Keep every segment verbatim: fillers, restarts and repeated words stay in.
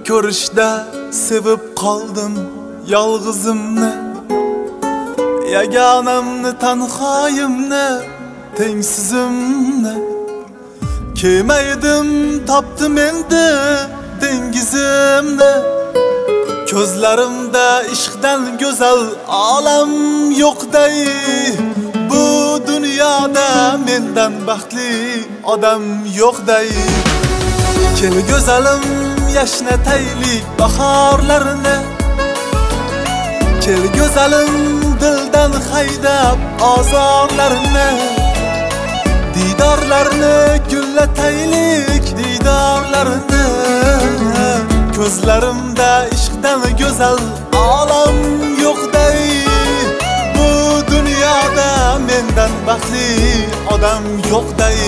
ko'rishda sevib qoldim yolg'izimni, yagonamni, tanhoyimni, tengsizimni. Kemaydim topdim endi dengizimni. Ko'zlarimda ishqdan go'zal olam yo'qday. Bu dunyoda mendan baxtli odam yo'qday. Kel go'zalim yashnataylik bahorlarni. Kel go'zalim dildan haydab ozorlarni. Didorlarni gullataylik didorlarni. Ko'zlarimda ishqdan go'zal olam yo'qday. Bu dunyoda mendan baxtli odam yo'qday.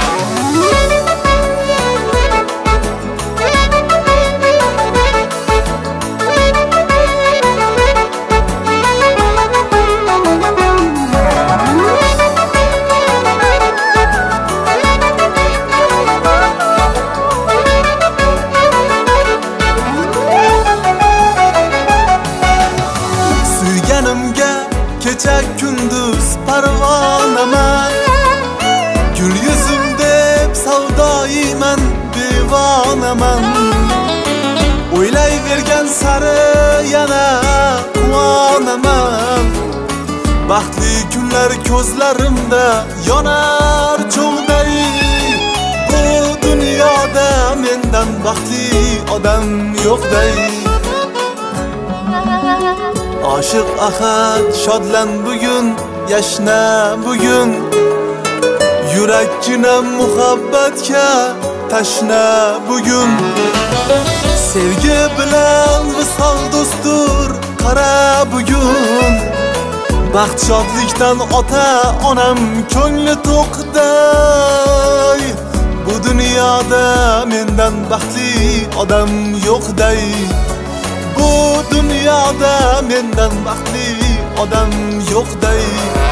Kecha kunduz parvonaman, gul yuzim deb savdoyiman, devonaman. O'ylayvergan sari yana quvonaman. Baxtli kunlar ko'zlarimda yonar cho'g'day. Bu dunyoda mendan baxtli odam yo'qday. Aşık ahad şadlan bugün, yashna bugün. Yurakkina muhabbatga tashna bugün. Sevgi bilan visol do'stur, qara bugün. Baxt shodlikdan ota onam ko'ngli to'qday. Bu dunyoda mendan baxtli odam yo'qday. Bu dunyoda mendan baxtli odam yo'qday.